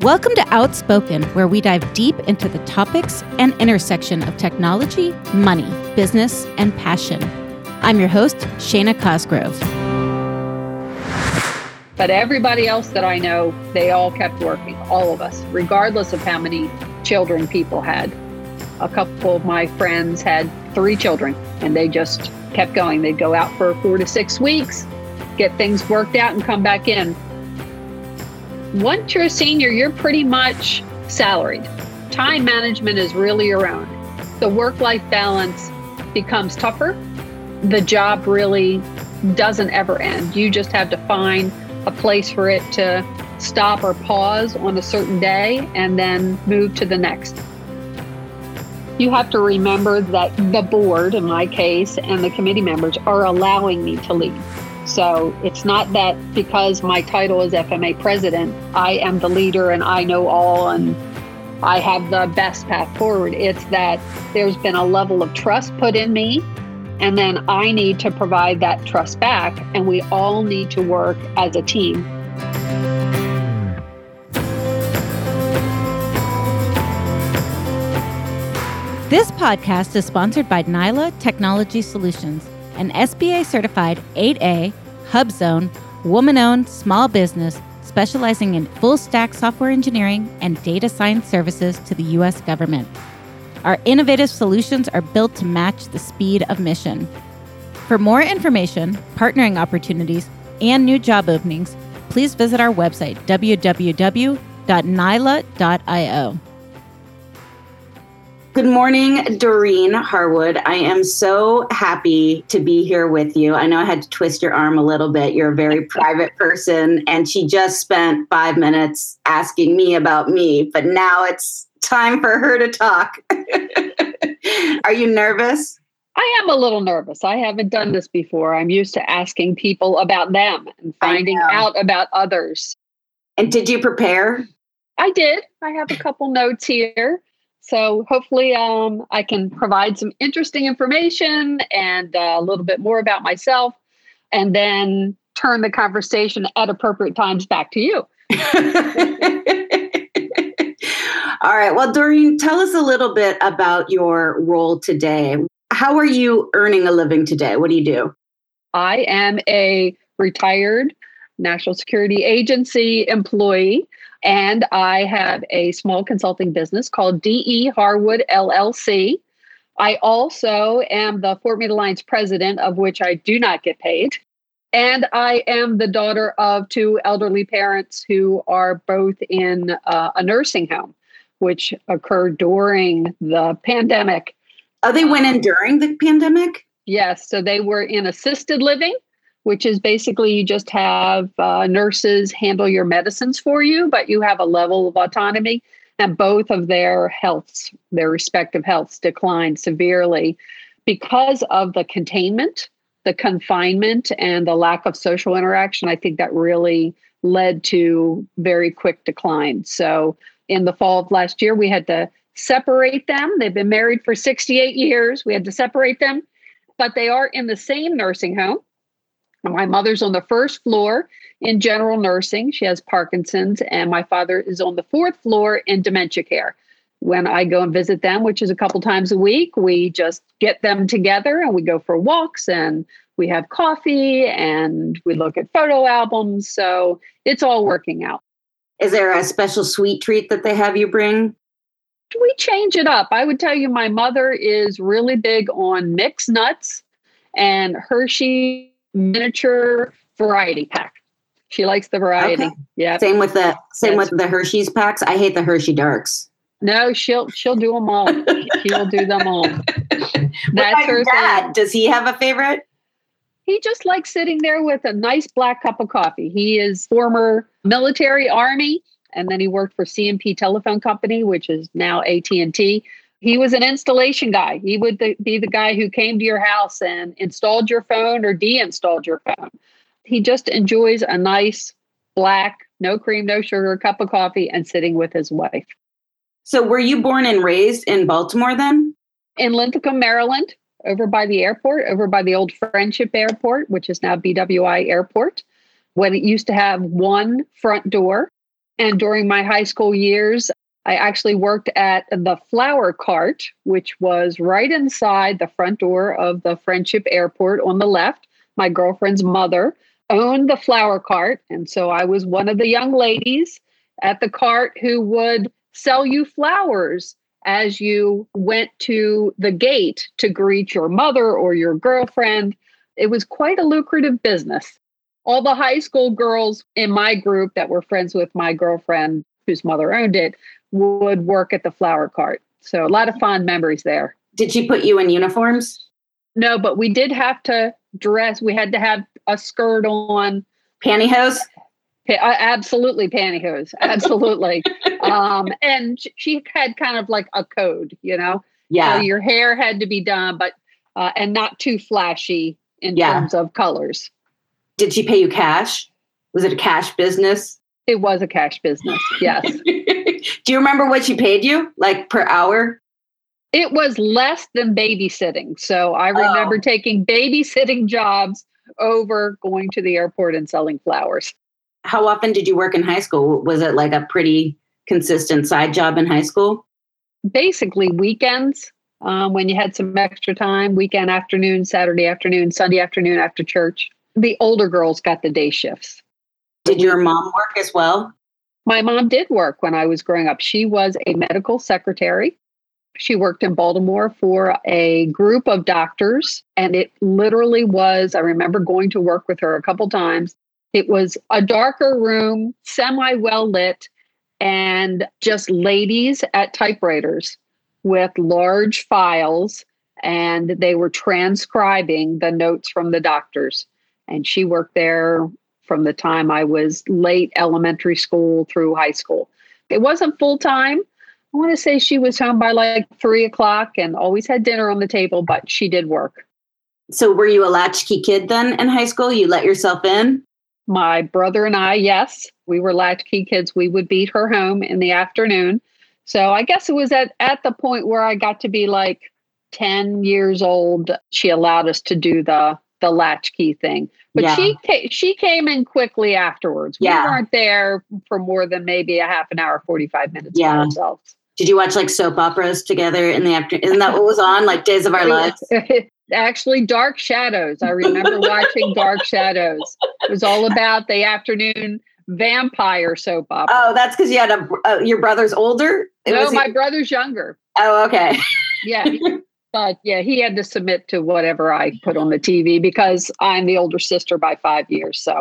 Welcome to Outspoken, where we dive deep into the topics and intersection of technology, money, business, and passion. I'm your host, Shana Cosgrove. But everybody else that I know, they all kept working, all of us, regardless of how many children people had. A couple of my friends had 3 children, and they just kept going. They'd go out for 4 to 6 weeks, get things worked out, and come back in. Once you're a senior, you're pretty much salaried. Time management is really your own. The work-life balance becomes tougher. The job really doesn't ever end. You just have to find a place for it to stop or pause on a certain day and then move to the next. You have to remember that the board, in my case, and the committee members are allowing me to lead. So it's not that because my title is FMA president, I am the leader and I know all and I have the best path forward. It's that there's been a level of trust put in me, and then I need to provide that trust back, and we all need to work as a team. This podcast is sponsored by Nyla Technology Solutions, an SBA-certified 8A, HubZone, woman-owned small business specializing in full-stack software engineering and data science services to the U.S. government. Our innovative solutions are built to match the speed of mission. For more information, partnering opportunities, and new job openings, please visit our website, www.nyla.io. Good morning, Doreen Harwood. I am so happy to be here with you. I know I had to twist your arm a little bit. You're a very private person, and she just spent 5 minutes asking me about me, but now it's time for her to talk. Are you nervous? I am a little nervous. I haven't done this before. I'm used to asking people about them and finding out about others. And did you prepare? I did. I have a couple notes here. So hopefully I can provide some interesting information and a little bit more about myself, and then turn the conversation at appropriate times back to you. All right. Well, Doreen, tell us a little bit about your role today. How are you earning a living today? What do you do? I am a retired National Security Agency employee, and I have a small consulting business called DE Harwood LLC. I also am the Fort Meade Alliance president, of which I do not get paid. And I am the daughter of 2 elderly parents who are both in a nursing home, which occurred during the pandemic. Oh, they went in during the pandemic? Yes. So they were in assisted living, which is basically you just have nurses handle your medicines for you, but you have a level of autonomy. And both of their healths, their respective healths, declined severely because of the containment, the confinement, and the lack of social interaction. I think that really led to very quick decline. So in the fall of last year, we had to separate them. They've been married for 68 years. We had to separate them, but they are in the same nursing home. My mother's on the 1st floor in general nursing. She has Parkinson's, and my father is on the 4th floor in dementia care. When I go and visit them, which is a couple times a week, we just get them together and we go for walks and we have coffee and we look at photo albums. So it's all working out. Is there a special sweet treat that they have you bring? We change it up. I would tell you my mother is really big on mixed nuts and Hershey miniature variety pack. She likes the variety. Okay. Yeah. Same with the Hershey's packs. I hate the Hershey Darks. No, she'll do them all. She'll do them all. That's her dad. Thing. Does he have a favorite? He just likes sitting there with a nice black cup of coffee. He is former military, Army, and then he worked for CMP Telephone Company, which is now AT&T. He was an installation guy. He would be the guy who came to your house and installed your phone or deinstalled your phone. He just enjoys a nice black, no cream, no sugar cup of coffee and sitting with his wife. So were you born and raised in Baltimore then? In Linthicum, Maryland, over by the airport, over by the old Friendship Airport, which is now BWI Airport. When it used to have one front door, And during my high school years, I actually worked at the Flower Cart, which was right inside the front door of the Friendship Airport on the left. My girlfriend's mother owned the Flower Cart. And so I was one of the young ladies at the cart who would sell you flowers as you went to the gate to greet your mother or your girlfriend. It was quite a lucrative business. All the high school girls in my group that were friends with my girlfriend, whose mother owned it, would work at the Flower Cart. So a lot of fond memories there. Did she put you in uniforms? No, but we did have to dress. We had to have a skirt on. Pantyhose? Absolutely pantyhose. Absolutely. And she had kind of like a code, Yeah. So your hair had to be done, but and not too flashy in terms of colors. Did she pay you cash? Was it a cash business? It was a cash business, yes. Do you remember what she paid you, like per hour? It was less than babysitting. So I remember taking babysitting jobs over going to the airport and selling flowers. How often did you work in high school? Was it like a pretty consistent side job in high school? Basically weekends, when you had some extra time, weekend afternoon, Saturday afternoon, Sunday afternoon after church. The older girls got the day shifts. Did your mom work as well? My mom did work when I was growing up. She was a medical secretary. She worked in Baltimore for a group of doctors. And it literally was, I remember going to work with her a couple times. It was a darker room, semi-well lit, and just ladies at typewriters with large files. And they were transcribing the notes from the doctors. And she worked there from the time I was late elementary school through high school. It wasn't full time. I want to say she was home by like 3:00 and always had dinner on the table, but she did work. So were you a latchkey kid then in high school? You let yourself in? My brother and I, yes, we were latchkey kids. We would beat her home in the afternoon. So I guess it was at the point where I got to be like 10 years old. She allowed us to do the latchkey thing. But she came in quickly afterwards. We weren't there for more than maybe a half an hour, 45 minutes by ourselves. Did you watch like soap operas together in the afternoon? Isn't that what was on, like Days of Our Lives? Actually, Dark Shadows. I remember watching Dark Shadows. It was all about the afternoon vampire soap opera. Oh, that's because you had your brother's older? My brother's younger. Oh, okay. Yeah. But he had to submit to whatever I put on the TV because I'm the older sister by 5 years. So,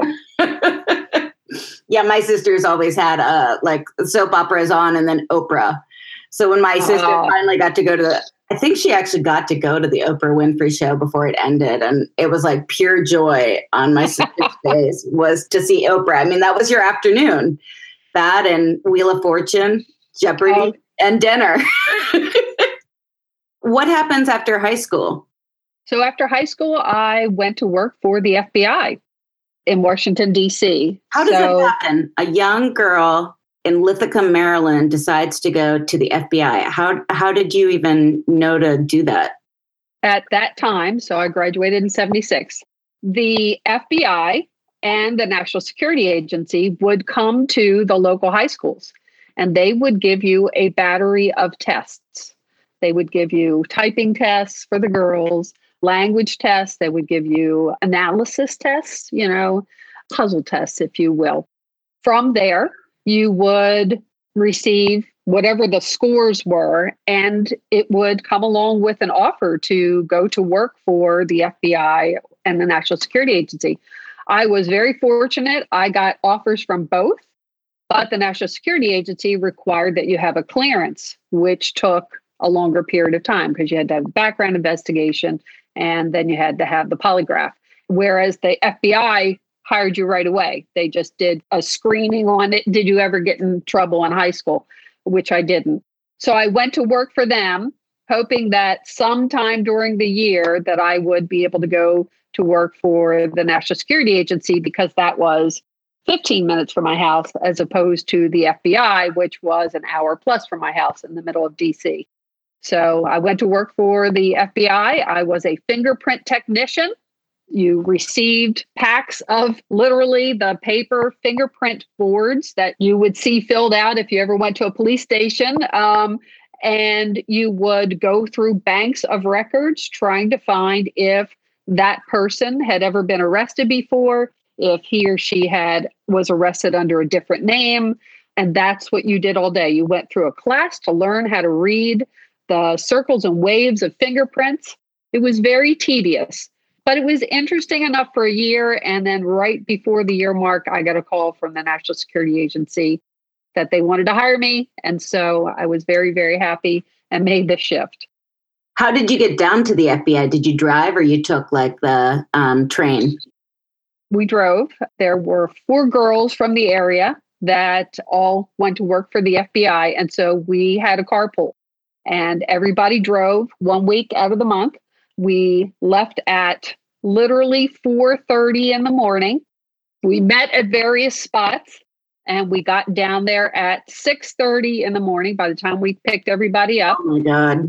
yeah, my sister's always had like soap operas on and then Oprah. So when my sister finally got to go I think she actually got to go to the Oprah Winfrey show before it ended. And it was like pure joy on my sister's face was to see Oprah. I mean, that was your afternoon. That and Wheel of Fortune, Jeopardy, and dinner. What happens after high school? So after high school, I went to work for the FBI in Washington, D.C. How does that happen? A young girl in Lithicum, Maryland decides to go to the FBI. How did you even know to do that? At that time, so I graduated in 76, the FBI and the National Security Agency would come to the local high schools and they would give you a battery of tests. They would give you typing tests for the girls, language tests. They would give you analysis tests, puzzle tests, if you will. From there, you would receive whatever the scores were, and it would come along with an offer to go to work for the FBI and the National Security Agency. I was very fortunate. I got offers from both, but the National Security Agency required that you have a clearance, which took a longer period of time because you had to have a background investigation and then you had to have the polygraph. Whereas the FBI hired you right away. They just did a screening on it. Did you ever get in trouble in high school? Which I didn't. So I went to work for them, hoping that sometime during the year that I would be able to go to work for the National Security Agency because that was 15 minutes from my house as opposed to the FBI, which was an hour plus from my house in the middle of DC. So I went to work for the FBI. I was a fingerprint technician. You received packs of literally the paper fingerprint boards that you would see filled out if you ever went to a police station. And you would go through banks of records trying to find if that person had ever been arrested before, if he or she was arrested under a different name. And that's what you did all day. You went through a class to learn how to read the circles and waves of fingerprints. It was very tedious, but it was interesting enough for a year. And then right before the year mark, I got a call from the National Security Agency that they wanted to hire me. And so I was very, very happy and made the shift. How did you get down to the FBI? Did you drive or you took like the train? We drove. There were 4 girls from the area that all went to work for the FBI. And so we had a carpool and everybody drove 1 week out of the month. We left at literally 4:30 in the morning. We met at various spots and we got down there at 6:30 in the morning by the time we picked everybody up. Oh my God.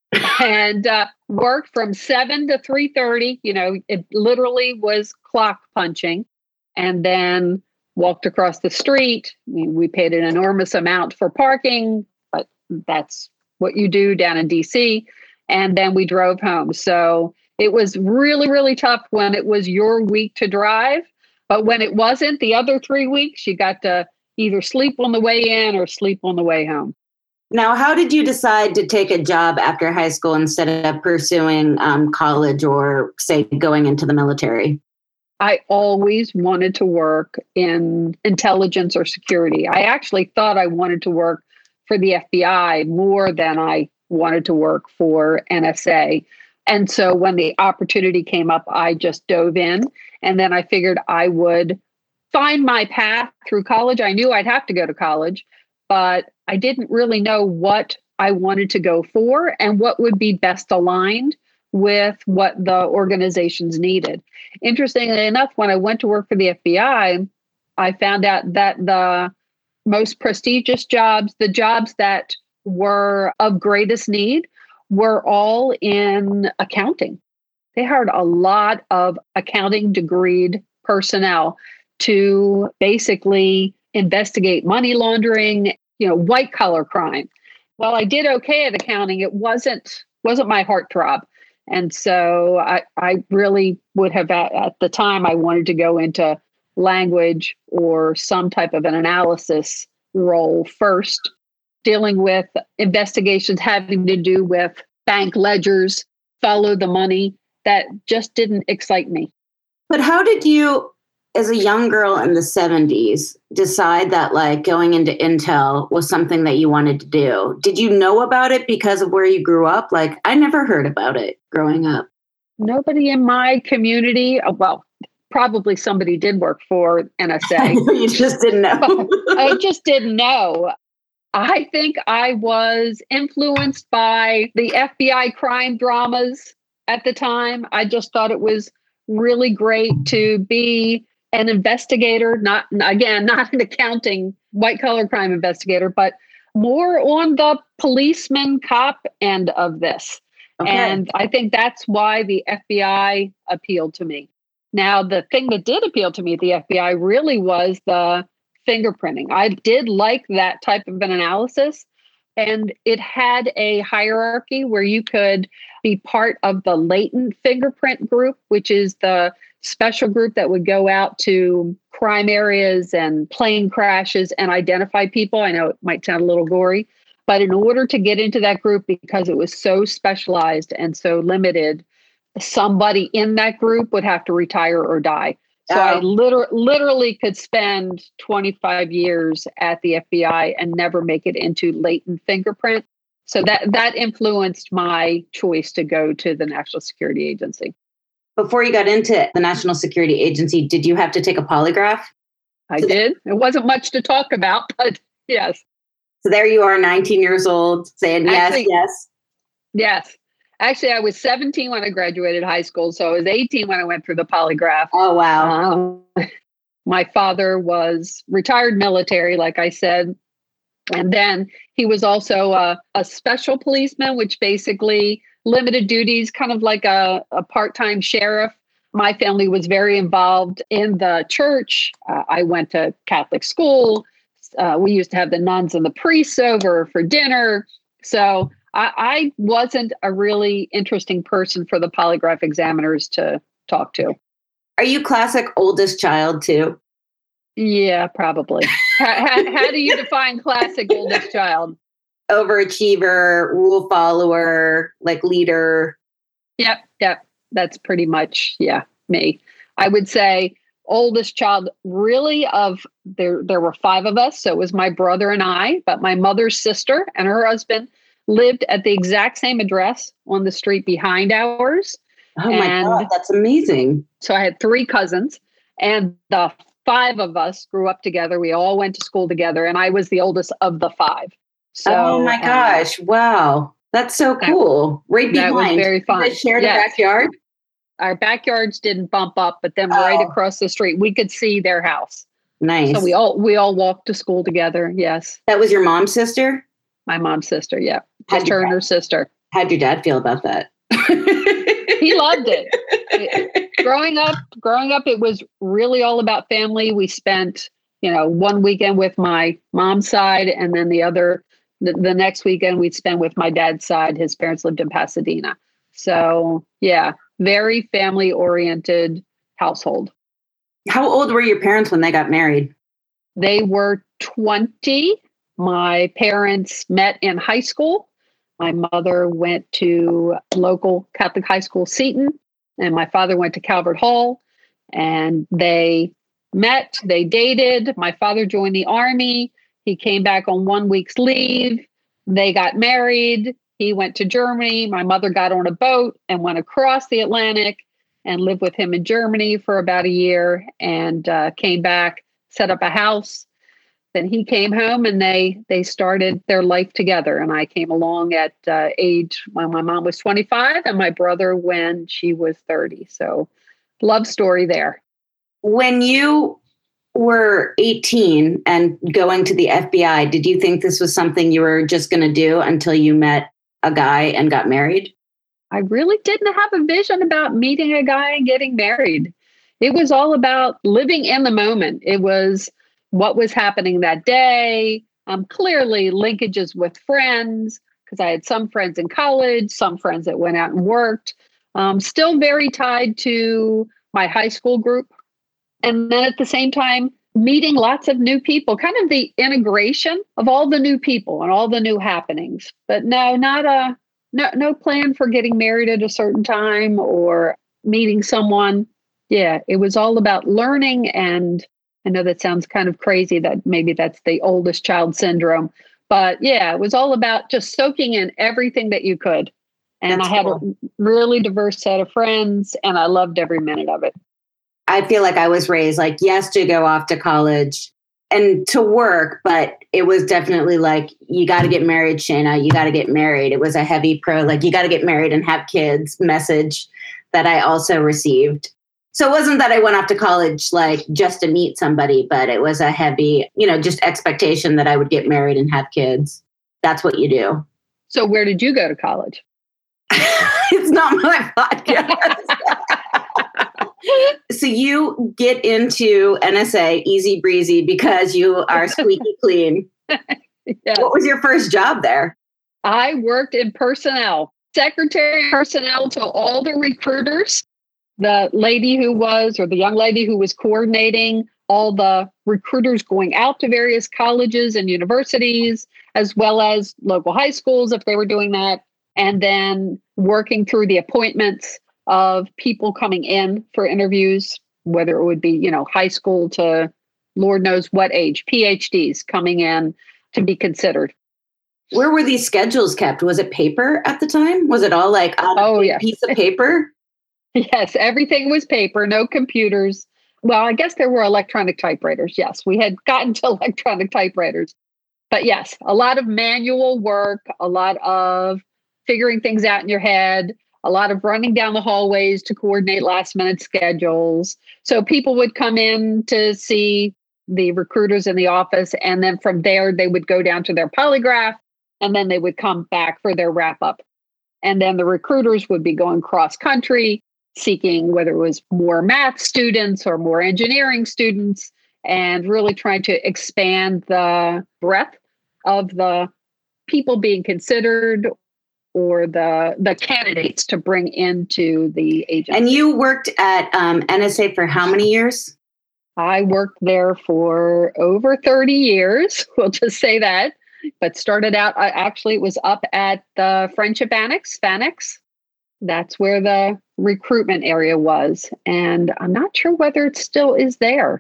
And worked from 7 to 3:30. It literally was clock punching, and then walked across the street. We paid an enormous amount for parking, but that's what you do down in DC. And then we drove home. So it was really, really tough when it was your week to drive. But when it wasn't, the other 3 weeks, you got to either sleep on the way in or sleep on the way home. Now, how did you decide to take a job after high school instead of pursuing college or, say, going into the military? I always wanted to work in intelligence or security. I actually thought I wanted to work for the FBI more than I wanted to work for NSA. And so when the opportunity came up, I just dove in. And then I figured I would find my path through college. I knew I'd have to go to college, but I didn't really know what I wanted to go for and what would be best aligned with what the organizations needed. Interestingly enough, when I went to work for the FBI, I found out that the most prestigious jobs, the jobs that were of greatest need, were all in accounting. They hired a lot of accounting degreed personnel to basically investigate money laundering, white collar crime. While I did okay at accounting, it wasn't my heartthrob. And so I really would have, at the time, I wanted to go into language or some type of an analysis role first, dealing with investigations having to do with bank ledgers, follow the money. That just didn't excite me. But how did you, as a young girl in the 70s, decide that like going into Intel was something that you wanted to do? Did you know about it because of where you grew up? Like, I never heard about it growing up. Nobody in my community, well, probably somebody did work for NSA. You just didn't know. I just didn't know. I think I was influenced by the FBI crime dramas at the time. I just thought it was really great to be an investigator, not an accounting, white collar crime investigator, but more on the policeman cop end of this. Okay. And I think that's why the FBI appealed to me. Now, the thing that did appeal to me at the FBI really was the fingerprinting. I did like that type of an analysis. And it had a hierarchy where you could be part of the latent fingerprint group, which is the special group that would go out to crime areas and plane crashes and identify people. I know it might sound a little gory, but in order to get into that group, because it was so specialized and so limited, somebody in that group would have to retire or die. So I literally could spend 25 years at the FBI and never make it into latent fingerprint. So that influenced my choice to go to the National Security Agency. Before you got into the National Security Agency, did you have to take a polygraph? I did. It wasn't much to talk about, but yes. So there you are, 19 years old, saying yes. Yes. Actually, I was 17 when I graduated high school, so I was 18 when I went through the polygraph. Oh, wow. My father was retired military, like I said, and then he was also a special policeman, which basically limited duties, kind of like a part-time sheriff, my family was very involved in the church. I went to Catholic school. We used to have the nuns and the priests over for dinner. So I wasn't a really interesting person for the polygraph examiners to talk to. Are you classic oldest child too? Yeah, probably. How do you define classic oldest child? Overachiever, rule follower, like leader. Yep. That's pretty much, me. I would say oldest child really of there were 5 of us. So it was my brother and I, but my mother's sister and her husband lived at the exact same address on the street behind ours. Oh my God, that's amazing. So I had 3 cousins, and the 5 of us grew up together. We all went to school together, and I was the oldest of the 5. So, oh my gosh. Wow. That's so cool. Right behind. That was very fun. Did they share the backyard? Our backyards didn't bump up, but then right across the street, we could see their house. Nice. So we all walked to school together. Yes. That was your mom's sister? My mom's sister. Yeah. Just her and her sister. How'd your dad feel about that? He loved it. Growing up, it was really all about family. We spent, one weekend with my mom's side, and then the next weekend we'd spend with my dad's side. His parents lived in Pasadena. So yeah, very family oriented household. How old were your parents when they got married? They were 20. My parents met in high school. My mother went to local Catholic high school, Seton, and my father went to Calvert Hall, and they met, they dated. My father joined the Army. He came back on 1 week's leave. They got married. He went to Germany. My mother got on a boat and went across the Atlantic and lived with him in Germany for about a year, and came back, set up a house. Then he came home, and they started their life together. And I came along at age when my mom was 25 and my brother when she was 30. So love story there. When you were 18 and going to the FBI, did you think this was something you were just going to do until you met a guy and got married? I really didn't have a vision about meeting a guy and getting married. It was all about living in the moment. It was what was happening that day. Clearly linkages with friends, because I had some friends in college, some friends that went out and worked. Still very tied to my high school group. And then at the same time, meeting lots of new people, kind of the integration of all the new people and all the new happenings. But no plan for getting married at a certain time or meeting someone. Yeah, it was all about learning. And I know that sounds kind of crazy that maybe that's the oldest child syndrome. But yeah, it was all about just soaking in everything that you could. And I had a really diverse set of friends, and I loved every minute of it. I feel like I was raised like, yes, to go off to college and to work, but it was definitely like, you got to get married, Shana, you got to get married. It was a heavy like, you got to get married and have kids message that I also received. So it wasn't that I went off to college like just to meet somebody, but it was a heavy, just expectation that I would get married and have kids. That's what you do. So where did you go to college? It's not my podcast. So you get into NSA easy breezy because you are squeaky clean. Yes. What was your first job there? I worked in personnel, secretary personnel to all the recruiters. The young lady who was coordinating all the recruiters going out to various colleges and universities, as well as local high schools if they were doing that, and then working through the appointments of people coming in for interviews, whether it would be, high school to Lord knows what age, PhDs coming in to be considered. Where were these schedules kept? Was it paper at the time? Was it all like on a piece of paper? Yes, everything was paper, no computers. Well, I guess there were electronic typewriters. Yes, we had gotten to electronic typewriters. But yes, a lot of manual work, a lot of figuring things out in your head, a lot of running down the hallways to coordinate last minute schedules. So people would come in to see the recruiters in the office, and then from there, they would go down to their polygraph, and then they would come back for their wrap up. And then the recruiters would be going cross country, seeking whether it was more math students or more engineering students, and really trying to expand the breadth of the people being considered or the candidates to bring into the agency. And you worked at NSA for how many years? I worked there for over 30 years. We'll just say that. But started out, it was up at the Friendship Annex, FANEX. That's where the recruitment area was. And I'm not sure whether it still is there.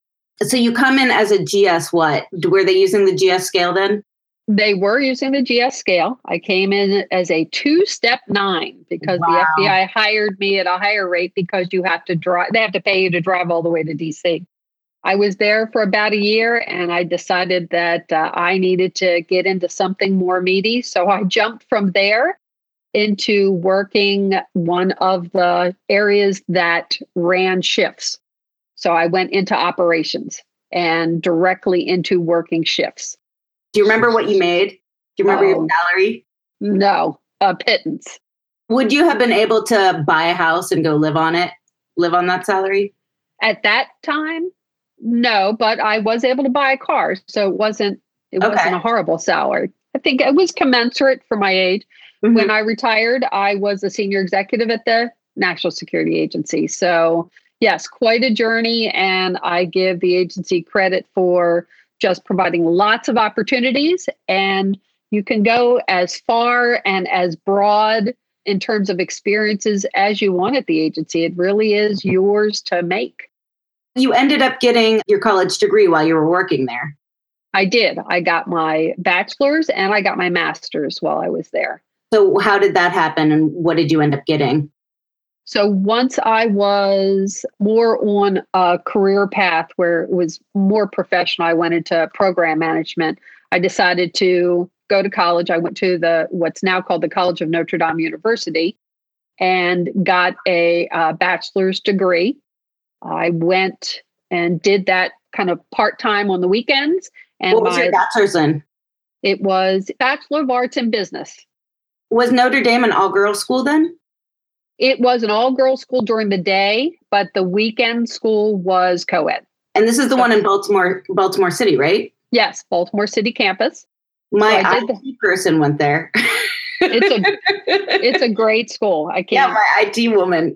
So you come in as a GS what? Were they using the GS scale then? They were using the GS scale. I came in as a 2-step 9 because the FBI hired me at a higher rate because you have to drive. They have to pay you to drive all the way to DC. I was there for about a year and I decided that I needed to get into something more meaty. So I jumped from there into working one of the areas that ran shifts. So I went into operations and directly into working shifts. Do you remember what you made? Do you remember your salary? No, a pittance. Would you have been able to buy a house and go live on that salary? At that time, no, but I was able to buy a car. So it wasn't a horrible salary. I think it was commensurate for my age. Mm-hmm. When I retired, I was a senior executive at the National Security Agency. So yes, quite a journey. And I give the agency credit for just providing lots of opportunities. And you can go as far and as broad in terms of experiences as you want at the agency. It really is yours to make. You ended up getting your college degree while you were working there. I did. I got my bachelor's and I got my master's while I was there. So how did that happen and what did you end up getting? So once I was more on a career path where it was more professional, I went into program management. I decided to go to college. I went to what's now called the College of Notre Dame University and got a bachelor's degree. I went and did that kind of part-time on the weekends. And what was your bachelor's in? It was Bachelor of Arts in Business. Was Notre Dame an all-girls school then? It was an all-girls school during the day, but the weekend school was co-ed. And this is the one in Baltimore City, right? Yes, Baltimore City campus. My IT person went there. It's a great school. Yeah, my IT woman.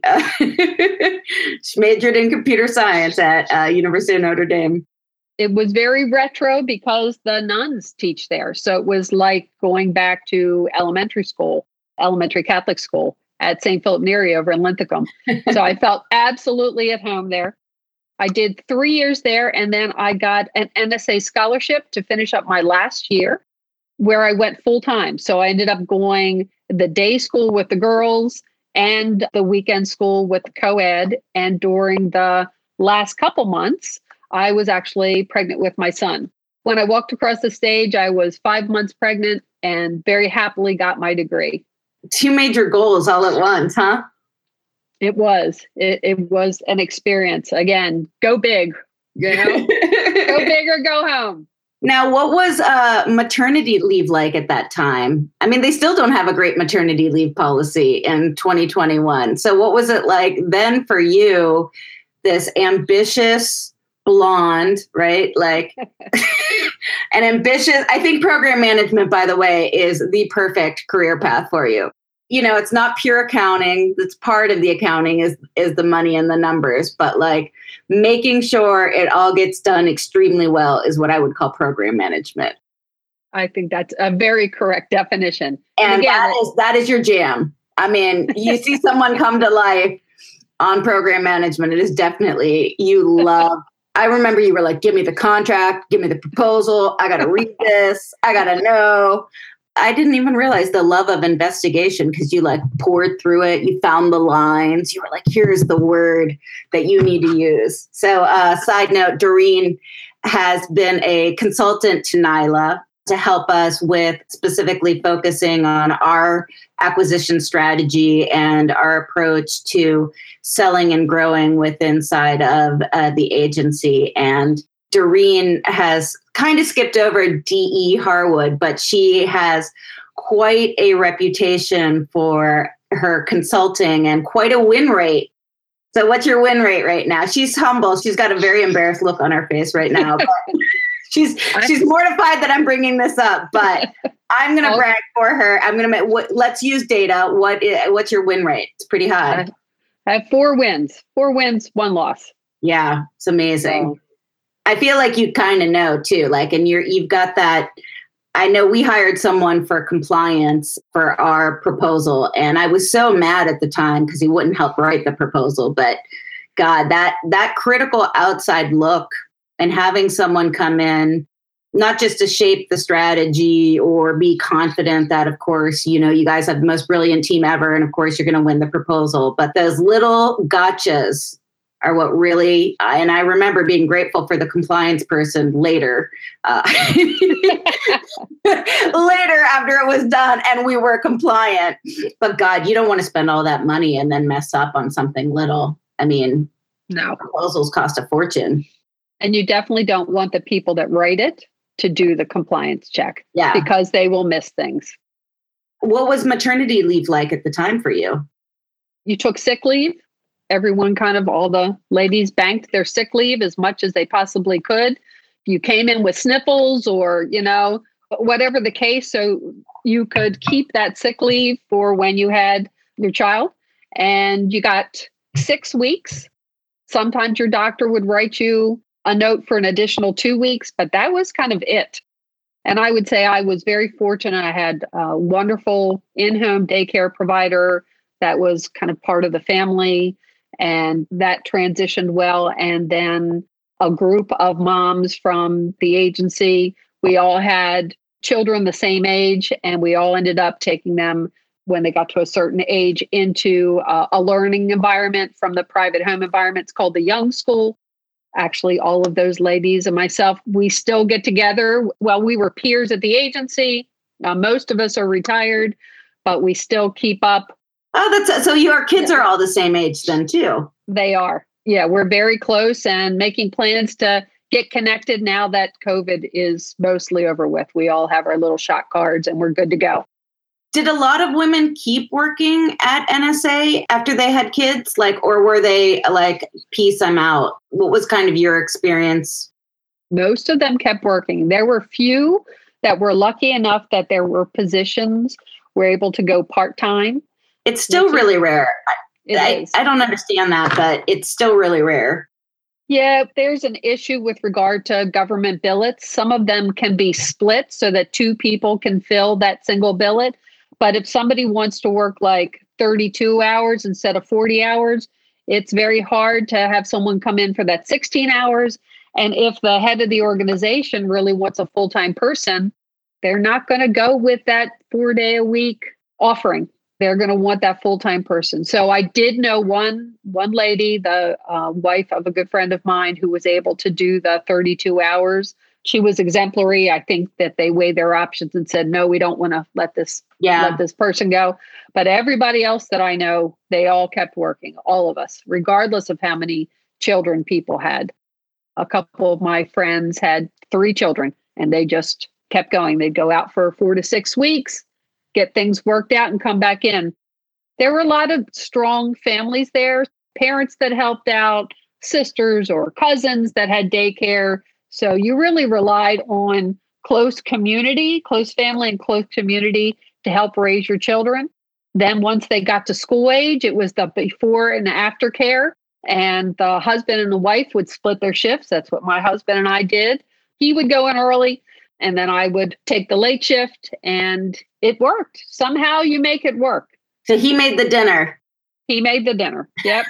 She majored in computer science at University of Notre Dame. It was very retro because the nuns teach there. So it was like going back to elementary Catholic school at St. Philip Neri over in Linthicum. So I felt absolutely at home there. I did 3 years there, and then I got an NSA scholarship to finish up my last year, where I went full time. So I ended up going the day school with the girls and the weekend school with the co-ed. And during the last couple months, I was actually pregnant with my son. When I walked across the stage, I was 5 months pregnant and very happily got my degree. 2 major goals all at once, huh? It was. It was an experience. Again, go big, go big or go home. Now, what was maternity leave like at that time? I mean, they still don't have a great maternity leave policy in 2021. So what was it like then for you, this ambitious blonde, right? Like an ambitious, I think program management, by the way, is the perfect career path for you. You know, it's not pure accounting. That's part of the accounting is the money and the numbers, but like making sure it all gets done extremely well is what I would call program management. I think that's a very correct definition. And again, that is your jam. I mean, you see someone come to life on program management. It is definitely, you love. I remember you were like, give me the contract, give me the proposal. I got to read this. I got to know. I didn't even realize the love of investigation because you like poured through it. You found the lines. You were like, here's the word that you need to use. So side note, Doreen has been a consultant to NILA to help us with specifically focusing on our acquisition strategy and our approach to selling and growing inside of the agency. And Doreen has kind of skipped over D.E. Harwood, but she has quite a reputation for her consulting and quite a win rate. So what's your win rate right now? She's humble. She's got a very embarrassed look on her face right now. But she's mortified that I'm bringing this up, but I'm going to brag for her. I'm going to let's use data. What's your win rate? It's pretty high. I have 4 wins, 1 loss. Yeah, it's amazing. So, I feel like you kind of know too, like, and you've got that. I know we hired someone for compliance for our proposal, and I was so mad at the time because he wouldn't help write the proposal. But God, that critical outside look and having someone come in, not just to shape the strategy or be confident that, of course, you guys have the most brilliant team ever, and of course you're going to win the proposal. But those little gotchas are what really, and I remember being grateful for the compliance person later, later after it was done and we were compliant. But God, you don't want to spend all that money and then mess up on something little. I mean, no, proposals cost a fortune. And you definitely don't want the people that write it to do the compliance check, because they will miss things. What was maternity leave like at the time for you? You took sick leave. Everyone all the ladies banked their sick leave as much as they possibly could. You came in with sniffles or, whatever the case. So you could keep that sick leave for when you had your child, and you got 6 weeks. Sometimes your doctor would write you a note for an additional 2 weeks, but that was kind of it. And I would say I was very fortunate. I had a wonderful in-home daycare provider that was kind of part of the family, and that transitioned well. And then a group of moms from the agency, we all had children the same age, and we all ended up taking them when they got to a certain age into a learning environment from the private home environment. It's called the Young School. Actually, all of those ladies and myself, we still get together. Well, we were peers at the agency. Most of us are retired, but we still keep up. Oh, so your kids are all the same age then too. They are. Yeah, we're very close and making plans to get connected now that COVID is mostly over with. We all have our little shot cards and we're good to go. Did a lot of women keep working at NSA after they had kids? Or were they like, peace, I'm out? What was kind of your experience? Most of them kept working. There were few that were lucky enough that there were positions were able to go part-time. It's still really rare. I don't understand that, but it's still really rare. Yeah, there's an issue with regard to government billets. Some of them can be split so that 2 people can fill that single billet. But if somebody wants to work like 32 hours instead of 40 hours, it's very hard to have someone come in for that 16 hours. And if the head of the organization really wants a full-time person, they're not going to go with that 4-day-a-week offering. They're going to want that full-time person. So I did know one lady, the wife of a good friend of mine, who was able to do the 32 hours. She was exemplary. I think that they weighed their options and said, no, we don't want to let this person go. But everybody else that I know, they all kept working, all of us, regardless of how many children people had. A couple of my friends had 3 children and they just kept going. They'd go out for 4 to 6 weeks, get things worked out and come back in. There were a lot of strong families there, parents that helped out, sisters or cousins that had daycare. So you really relied on close family and close community to help raise your children. Then once they got to school age, it was the before and after care. And the husband and the wife would split their shifts. That's what my husband and I did. He would go in early and then I would take the late shift, and it worked. Somehow you make it work. So he made the dinner. He made the dinner. Yep.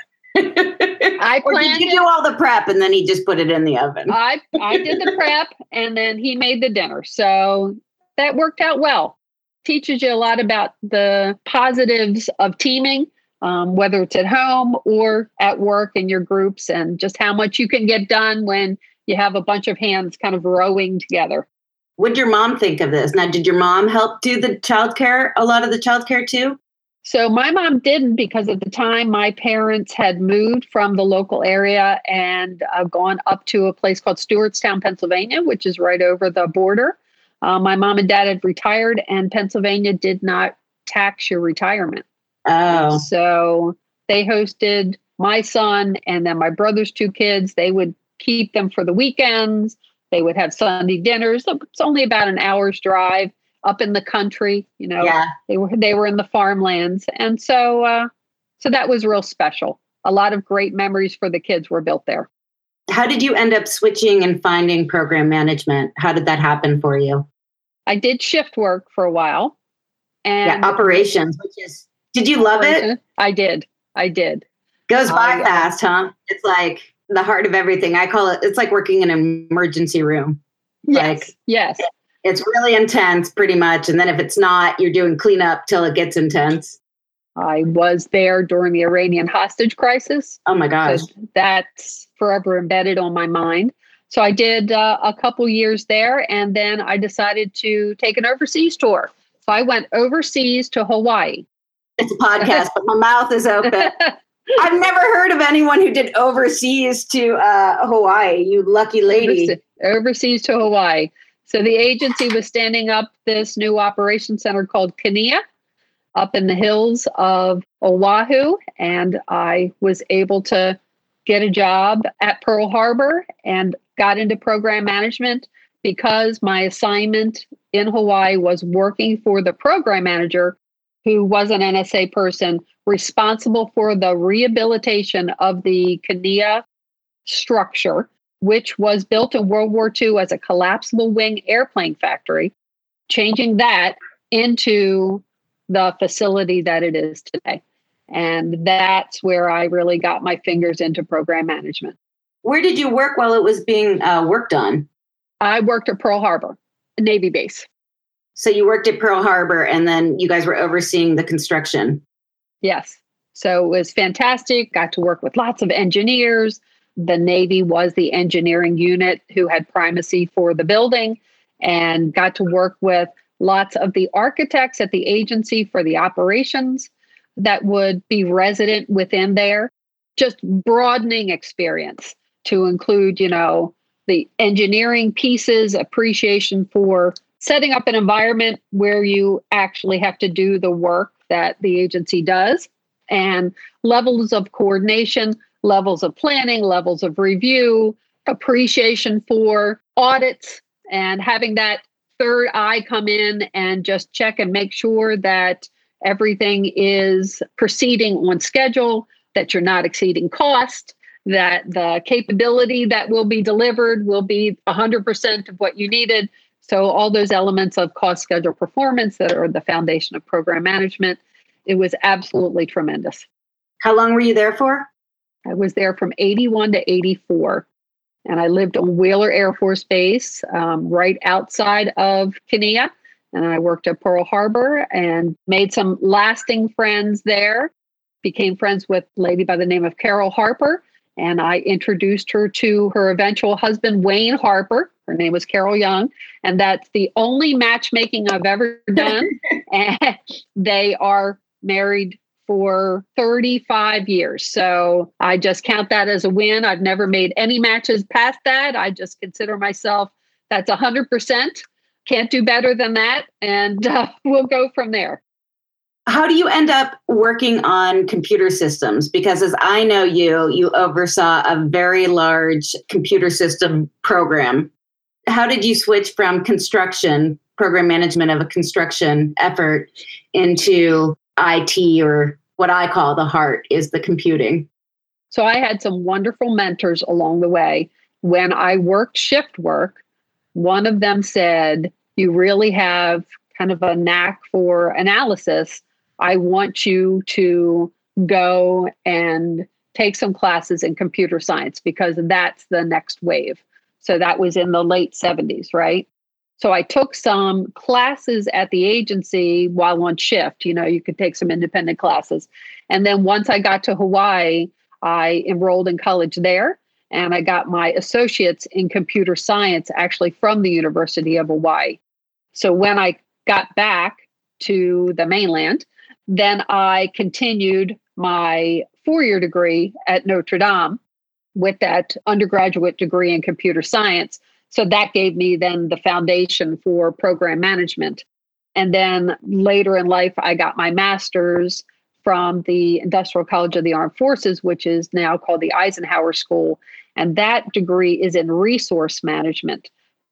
I or did you do all the prep and then he just put it in the oven? I did the prep and then he made the dinner. So that worked out well. Teaches you a lot about the positives of teaming, whether it's at home or at work in your groups, and just how much you can get done when you have a bunch of hands kind of rowing together. What did your mom think of this? Now, did your mom help do the childcare, a lot of the childcare too? So my mom didn't, because at the time my parents had moved from the local area and gone up to a place called Stewartstown, Pennsylvania, which is right over the border. My mom and dad had retired, and Pennsylvania did not tax your retirement. Oh, So they hosted my son and then my brother's two kids. They would keep them for the weekends. They would have Sunday dinners. It's only about an hour's drive up in the country. yeah. They were in the farmlands, and so that was real special. A lot of great memories for the kids were built there. How did you end up switching and finding program management? How did that happen for you? I did shift work for a while, and operations, did you love it? I did. Goes by fast, huh? It's like the heart of everything. I call it, it's like working in an emergency room. Yes. It's really intense pretty much. And then if it's not, you're doing cleanup till it gets intense. I was there during the Iranian hostage crisis. Oh my gosh. So that's forever embedded on my mind. So I did a couple years there, and then I decided to take an overseas tour. So I went overseas to Hawaii. It's a podcast, but my mouth is open. I've never heard of anyone who did overseas to Hawaii. You lucky lady. Overseas to Hawaii. So the agency was standing up this new operations center called Kinea up in the hills of Oahu. And I was able to get a job at Pearl Harbor and got into program management because my assignment in Hawaii was working for the program manager, who was an NSA person responsible for the rehabilitation of the Kinea structure, which was built in World War II as a collapsible wing airplane factory, changing that into the facility that it is today. And that's where I really got my fingers into program management. Where did you work while it was being worked on? I worked at Pearl Harbor, a Navy base. So you worked at Pearl Harbor and then you guys were overseeing the construction. Yes. So it was fantastic. Got to work with lots of engineers. The Navy was the engineering unit who had primacy for the building, and got to work with lots of the architects at the agency for the operations that would be resident within there. Just broadening experience to include, the engineering pieces, appreciation for setting up an environment where you actually have to do the work that the agency does, and levels of coordination, levels of planning, levels of review, appreciation for audits, and having that third eye come in and just check and make sure that everything is proceeding on schedule, that you're not exceeding cost, that the capability that will be delivered will be 100% of what you needed. So all those elements of cost, schedule, performance that are the foundation of program management. It was absolutely tremendous. How long were you there for? I was there from 81 to 84. And I lived on Wheeler Air Force Base, right outside of Kinea. And I worked at Pearl Harbor and made some lasting friends there. Became friends with a lady by the name of Carol Harper. And I introduced her to her eventual husband, Wayne Harper. Her name was Carol Young. And that's the only matchmaking I've ever done. And they are married for 35 years. So I just count that as a win. I've never made any matches past that. I just consider myself, that's 100%. Can't do better than that. And we'll go from there. How do you end up working on computer systems? Because as I know you oversaw a very large computer system program. How did you switch from construction, program management of a construction effort, into IT, or what I call the heart is the computing? So I had some wonderful mentors along the way. When I worked shift work, one of them said, you really have kind of a knack for analysis. I want you to go and take some classes in computer science because that's the next wave. So that was in the late 70s, right? So I took some classes at the agency while on shift. You could take some independent classes. And then once I got to Hawaii, I enrolled in college there. And I got my associates in computer science actually from the University of Hawaii. So when I got back to the mainland, then I continued my 4-year degree at Notre Dame with that undergraduate degree in computer science. So that gave me then the foundation for program management. And then later in life, I got my master's from the Industrial College of the Armed Forces, which is now called the Eisenhower School. And that degree is in resource management.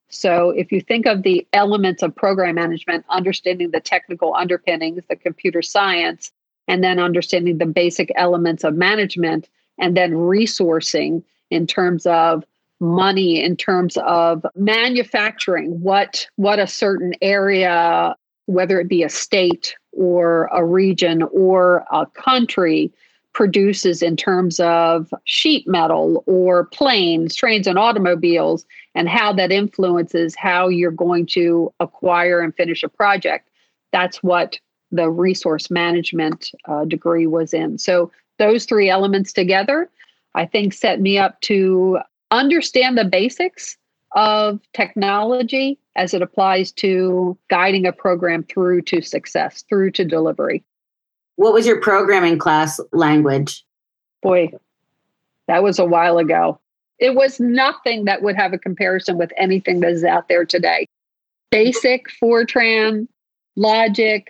So if you think of the elements of program management, understanding the technical underpinnings, the computer science, and then understanding the basic elements of management, and then resourcing in terms of money, in terms of manufacturing, what a certain area, whether it be a state or a region or a country, produces in terms of sheet metal or planes, trains, and automobiles, and how that influences how you're going to acquire and finish a project. That's what the resource management degree was in. So those three elements together, I think, set me up to understand the basics of technology as it applies to guiding a program through to success, through to delivery. What was your programming class language? Boy, that was a while ago. It was nothing that would have a comparison with anything that is out there today. Basic, Fortran, Logic.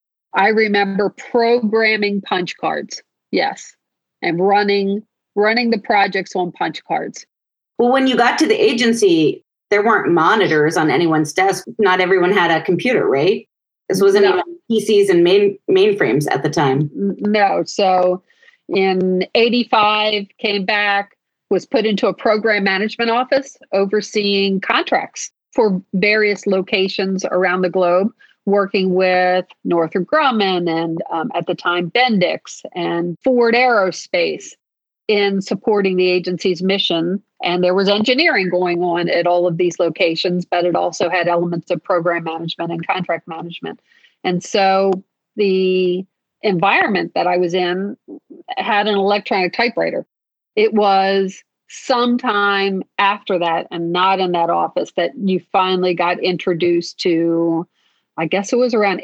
I remember programming punch cards. Yes. And running the projects on punch cards. Well, when you got to the agency, there weren't monitors on anyone's desk. Not everyone had a computer, right? This wasn't even PCs and mainframes at the time. No. So in 85, came back, was put into a program management office overseeing contracts for various locations around the globe, working with Northrop Grumman and at the time Bendix and Ford Aerospace in supporting the agency's mission. And there was engineering going on at all of these locations, but it also had elements of program management and contract management. And so the environment that I was in had an electronic typewriter. It was sometime after that, and not in that office, that you finally got introduced to, I guess it was around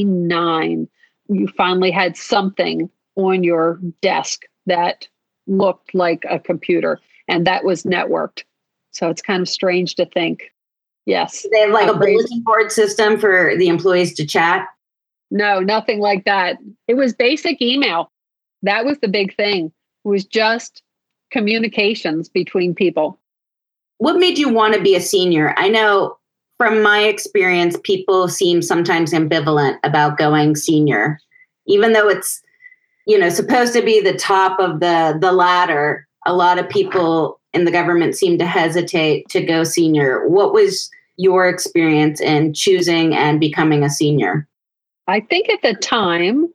89, you finally had something on your desk that looked like a computer, and that was networked. So it's kind of strange to think. Yes. They have like a bulletin board system for the employees to chat? No, nothing like that. It was basic email. That was the big thing. It was just communications between people. What made you want to be a senior? I know from my experience, people seem sometimes ambivalent about going senior, even though it's, supposed to be the top of the ladder. A lot of people in the government seem to hesitate to go senior. What was your experience in choosing and becoming a senior? I think at the time,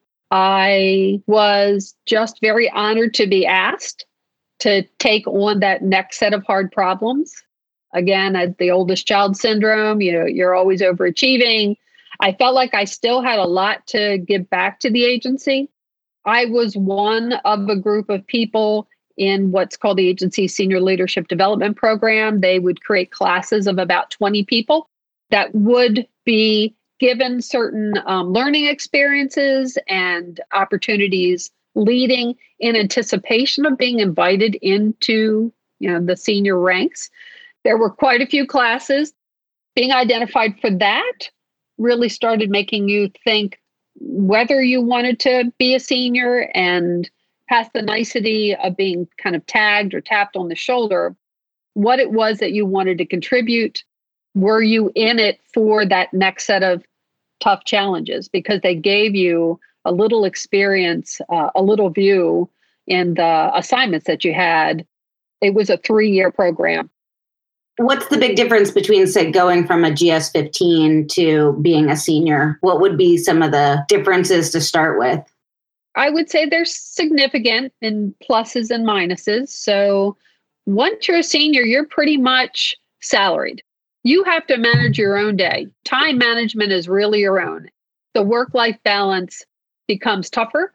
I was just very honored to be asked to take on that next set of hard problems. Again, the oldest child syndrome, you're always overachieving. I felt like I still had a lot to give back to the agency. I was one of a group of people in what's called the agency Senior Leadership Development Program. They would create classes of about 20 people that would be given certain learning experiences and opportunities leading in anticipation of being invited into the senior ranks. There were quite a few classes. Being identified for that really started making you think whether you wanted to be a senior, and past the nicety of being kind of tagged or tapped on the shoulder, what it was that you wanted to contribute. Were you in it for that next set of tough challenges? Because they gave you a little experience, a little view in the assignments that you had. It was a 3-year program. What's the big difference between, say, going from a GS-15 to being a senior? What would be some of the differences to start with? I would say they're significant in pluses and minuses. So once you're a senior, you're pretty much salaried. You have to manage your own day. Time management is really your own. The work-life balance becomes tougher,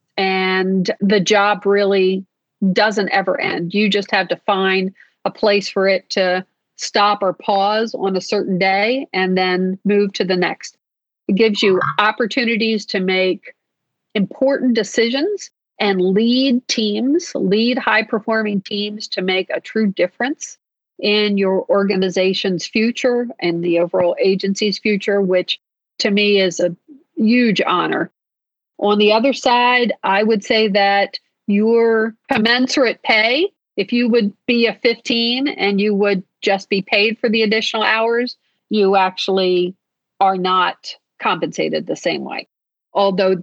and the job really doesn't ever end. You just have to find a place for it to stop or pause on a certain day and then move to the next. It gives you opportunities to make important decisions and lead high-performing teams to make a true difference in your organization's future and the overall agency's future, which to me is a huge honor. On the other side, I would say that your commensurate pay, if you would be a 15 and you would just be paid for the additional hours, you actually are not compensated the same way. Although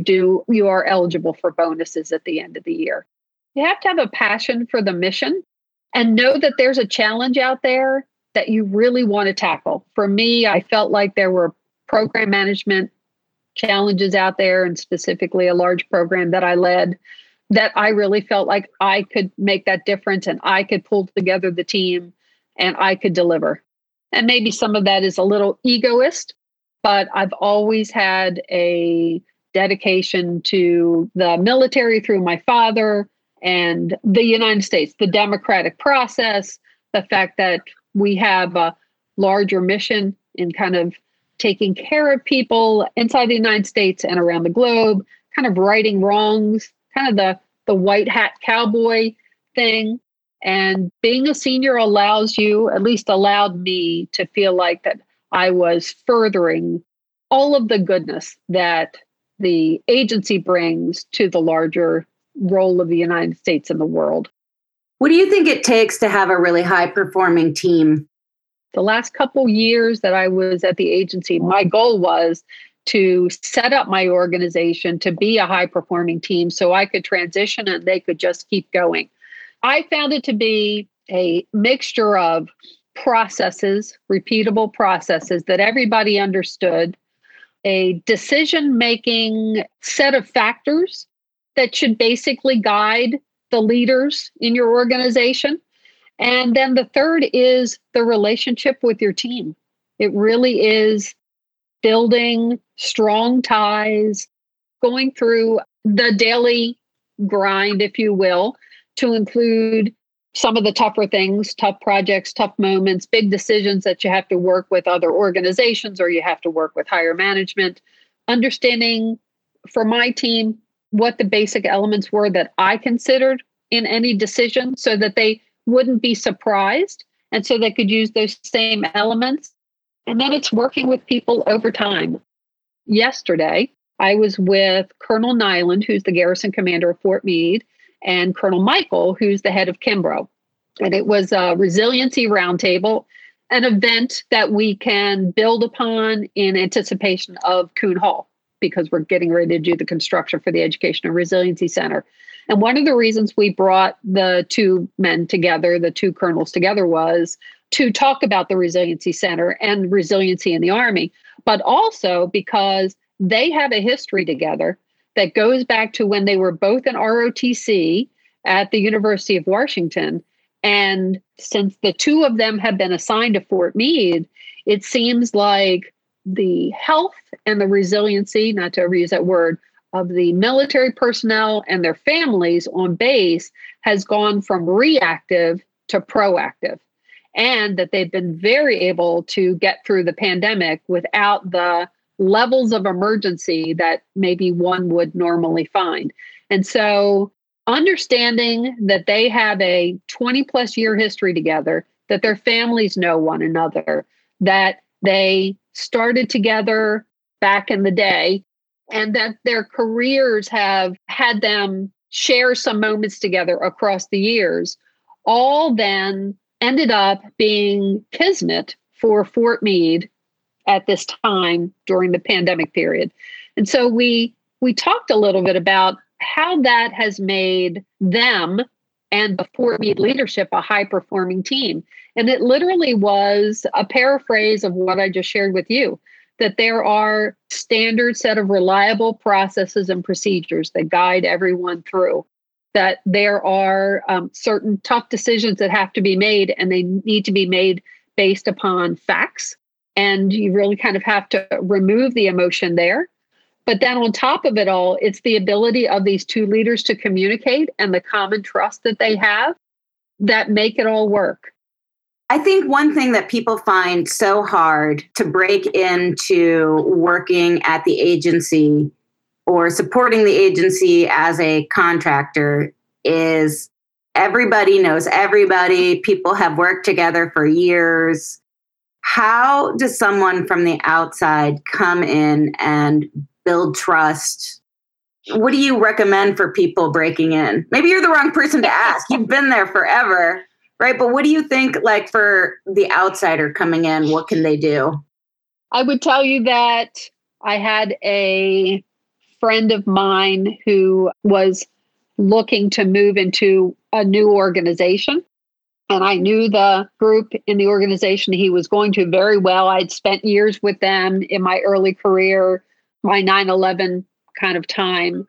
you are eligible for bonuses at the end of the year. You have to have a passion for the mission and know that there's a challenge out there that you really want to tackle. For me, I felt like there were program management challenges out there, and specifically a large program that I led, that I really felt like I could make that difference and I could pull together the team and I could deliver. And maybe some of that is a little egoist, but I've always had a dedication to the military through my father and the United States, the democratic process, the fact that we have a larger mission in kind of taking care of people inside the United States and around the globe, kind of righting wrongs, kind of the white hat cowboy thing. And being a senior allows you, at least allowed me, to feel like that I was furthering all of the goodness that the agency brings to the larger role of the United States in the world. What do you think it takes to have a really high-performing team? The last couple years that I was at the agency, my goal was to set up my organization to be a high-performing team so I could transition and they could just keep going. I found it to be a mixture of processes, repeatable processes that everybody understood, a decision-making set of factors that should basically guide the leaders in your organization. And then the third is the relationship with your team. It really is building strong ties, going through the daily grind, if you will, to include some of the tougher things, tough projects, tough moments, big decisions that you have to work with other organizations or you have to work with higher management. Understanding for my team what the basic elements were that I considered in any decision so that they wouldn't be surprised and so they could use those same elements. And then it's working with people over time. Yesterday, I was with Colonel Nyland, who's the garrison commander of Fort Meade, and Colonel Michael, who's the head of Kimbrough. And it was a resiliency roundtable, an event that we can build upon in anticipation of Coon Hall, because we're getting ready to do the construction for the Education and Resiliency Center. And one of the reasons we brought the two men together, the two colonels together, was to talk about the Resiliency Center and resiliency in the Army, but also because they have a history together that goes back to when they were both in ROTC at the University of Washington. And since the two of them have been assigned to Fort Meade, it seems like the health and the resiliency, not to overuse that word, of the military personnel and their families on base has gone from reactive to proactive. And that they've been very able to get through the pandemic without the levels of emergency that maybe one would normally find. And so understanding that they have a 20 plus year history together, that their families know one another, that they started together back in the day, and that their careers have had them share some moments together across the years, all then ended up being kismet for Fort Meade at this time during the pandemic period. And so we talked a little bit about how that has made them and the Fort Meade leadership a high-performing team. And it literally was a paraphrase of what I just shared with you, that there are standard set of reliable processes and procedures that guide everyone through, that there are certain tough decisions that have to be made, and they need to be made based upon facts. And you really kind of have to remove the emotion there. But then on top of it all, it's the ability of these two leaders to communicate and the common trust that they have that make it all work. I think one thing that people find so hard to break into working at the agency or supporting the agency as a contractor is everybody knows everybody. People have worked together for years. How does someone from the outside come in and build trust What do you recommend for people breaking in? Maybe you're the wrong person to ask. You've been there forever, right? But what do you think, like, for the outsider coming in, what can they do? I would tell you that I had a friend of mine who was looking to move into a new organization. And I knew the group in the organization he was going to very well. I'd spent years with them in my early career, my 9/11 kind of time.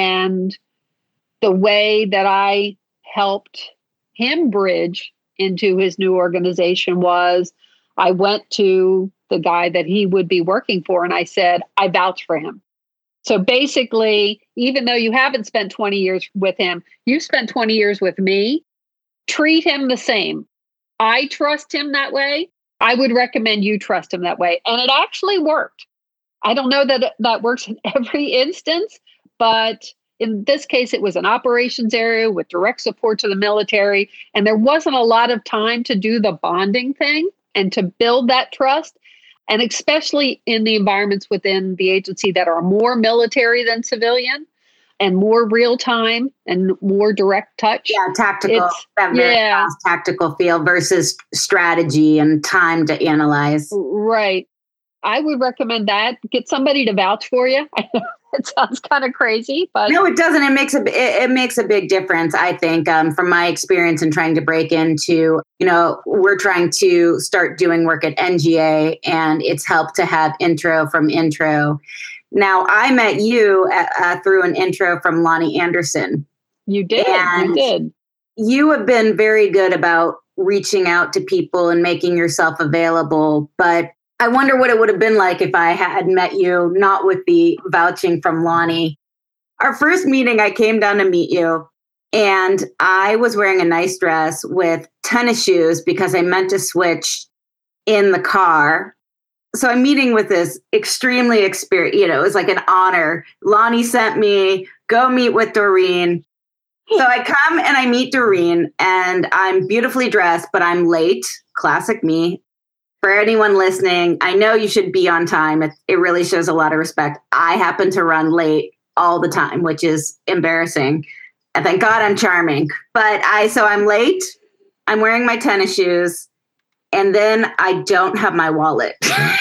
And the way that I helped him bridge into his new organization was I went to the guy that he would be working for and I said, I vouch for him. So basically, even though you haven't spent 20 years with him, you spent 20 years with me, treat him the same. I trust him that way. I would recommend you trust him that way. And it actually worked. I don't know that that works in every instance, but in this case, it was an operations area with direct support to the military. And there wasn't a lot of time to do the bonding thing and to build that trust. And especially in the environments within the agency that are more military than civilian and more real time and more direct touch. Yeah, tactical, that very fast tactical feel versus strategy and time to analyze. Right. I would recommend that. Get somebody to vouch for you. It sounds kind of crazy, but no, it doesn't. It makes a big difference. I think from my experience in trying to break into, we're trying to start doing work at NGA, and it's helped to have intro from intro. Now, I met you through an intro from Lonnie Anderson. You did. You did. You have been very good about reaching out to people and making yourself available, but I wonder what it would have been like if I had met you, not with the vouching from Lonnie. Our first meeting, I came down to meet you, and I was wearing a nice dress with tennis shoes because I meant to switch in the car. So I'm meeting with this extremely experienced, it was like an honor. Lonnie sent me, go meet with Doreen. So I come and I meet Doreen, and I'm beautifully dressed, but I'm late. Classic me. For anyone listening, I know you should be on time. It really shows a lot of respect. I happen to run late all the time, which is embarrassing. And thank God I'm charming. But I'm late. I'm wearing my tennis shoes. And then I don't have my wallet.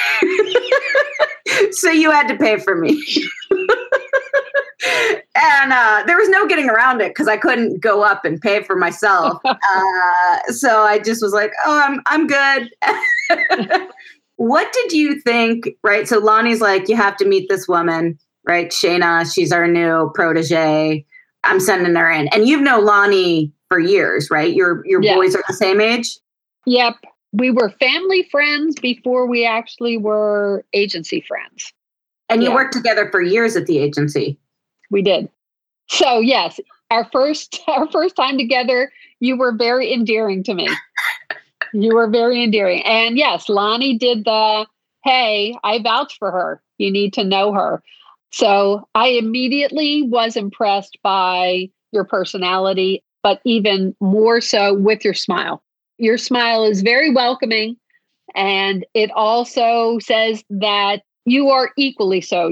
So you had to pay for me. And there was no getting around it because I couldn't go up and pay for myself. So I just was like, oh, I'm good. What did you think, right? So Lonnie's like, you have to meet this woman, right? Shayna, she's our new protege. I'm sending her in. And you've known Lonnie for years, right? Your boys are the same age? Yep. We were family friends before we actually were agency friends. And you worked together for years at the agency. We did. So yes, our first time together, you were very endearing to me. You were very endearing. And yes, Lonnie did hey, I vouch for her. You need to know her. So I immediately was impressed by your personality, but even more so with your smile. Your smile is very welcoming. And it also says that you are equally so.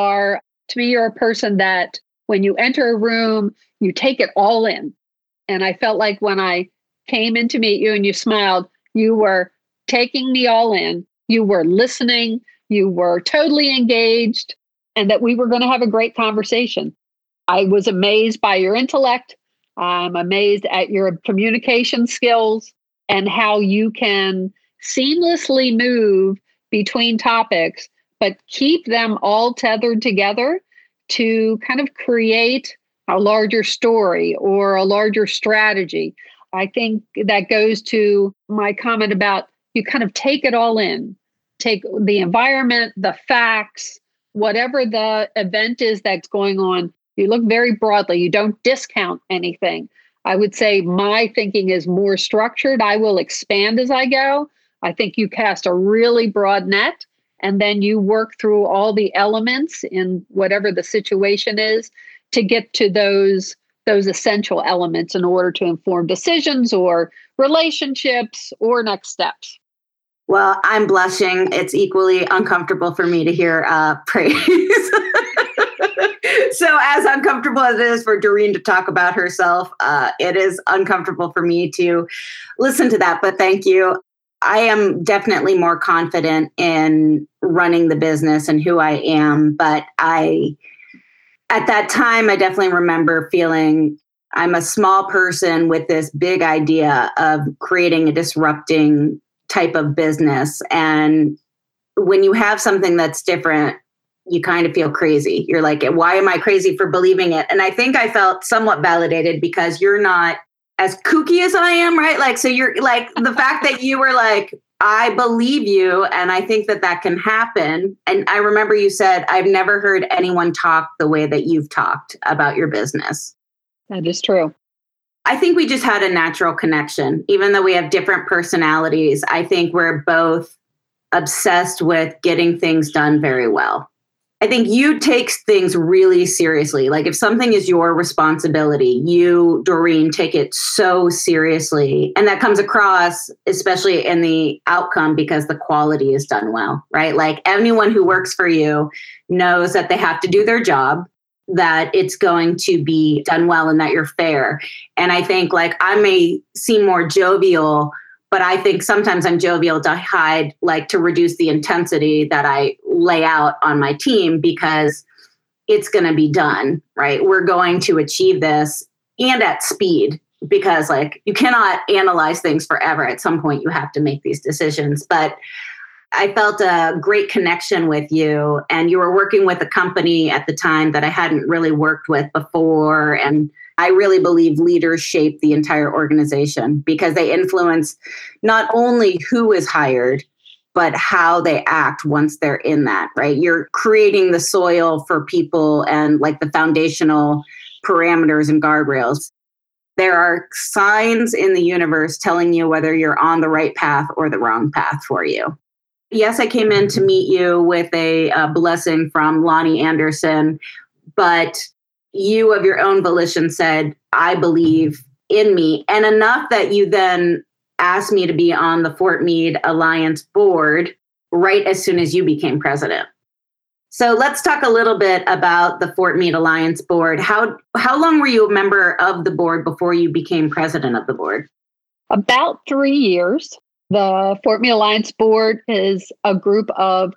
To me, you're a person that when you enter a room, you take it all in. And I felt like when I came in to meet you and you smiled, you were taking me all in. You were listening. You were totally engaged, and that we were going to have a great conversation. I was amazed by your intellect. I'm amazed at your communication skills and how you can seamlessly move between topics, but keep them all tethered together to kind of create a larger story or a larger strategy. I think that goes to my comment about you kind of take it all in, take the environment, the facts, whatever the event is that's going on. You look very broadly. You don't discount anything. I would say my thinking is more structured. I will expand as I go. I think you cast a really broad net, and then you work through all the elements in whatever the situation is to get to those essential elements in order to inform decisions or relationships or next steps. Well, I'm blushing. It's equally uncomfortable for me to hear praise. So as uncomfortable as it is for Doreen to talk about herself, it is uncomfortable for me to listen to that. But thank you. I am definitely more confident in running the business and who I am. But at that time, I definitely remember feeling I'm a small person with this big idea of creating a disrupting type of business. And when you have something that's different, you kind of feel crazy. You're like, why am I crazy for believing it? And I think I felt somewhat validated because you're not as kooky as I am, right? Like, so you're like, the fact that you were like, I believe you, and I think that can happen. And I remember you said, I've never heard anyone talk the way that you've talked about your business. That is true. I think we just had a natural connection. Even though we have different personalities, I think we're both obsessed with getting things done very well. I think you take things really seriously. Like if something is your responsibility, you, Doreen, take it so seriously. And that comes across, especially in the outcome, because the quality is done well, right? Like anyone who works for you knows that they have to do their job, that it's going to be done well and that you're fair. And I think like I may seem more jovial, but I think sometimes I'm jovial to hide, like to reduce the intensity that I lay out on my team because it's going to be done, right? We're going to achieve this and at speed because like you cannot analyze things forever. At some point you have to make these decisions. But I felt a great connection with you, and you were working with a company at the time that I hadn't really worked with before. And I really believe leaders shape the entire organization because they influence not only who is hired, but how they act once they're in that, right? You're creating the soil for people and like the foundational parameters and guardrails. There are signs in the universe telling you whether you're on the right path or the wrong path for you. Yes, I came in to meet you with a blessing from Lonnie Anderson, but you of your own volition said, I believe in me. And enough that you then asked me to be on the Fort Meade Alliance board right as soon as you became president. So let's talk a little bit about the Fort Meade Alliance board. How long were you a member of the board before you became president of the board? About 3 years. The Fort Meade Alliance board is a group of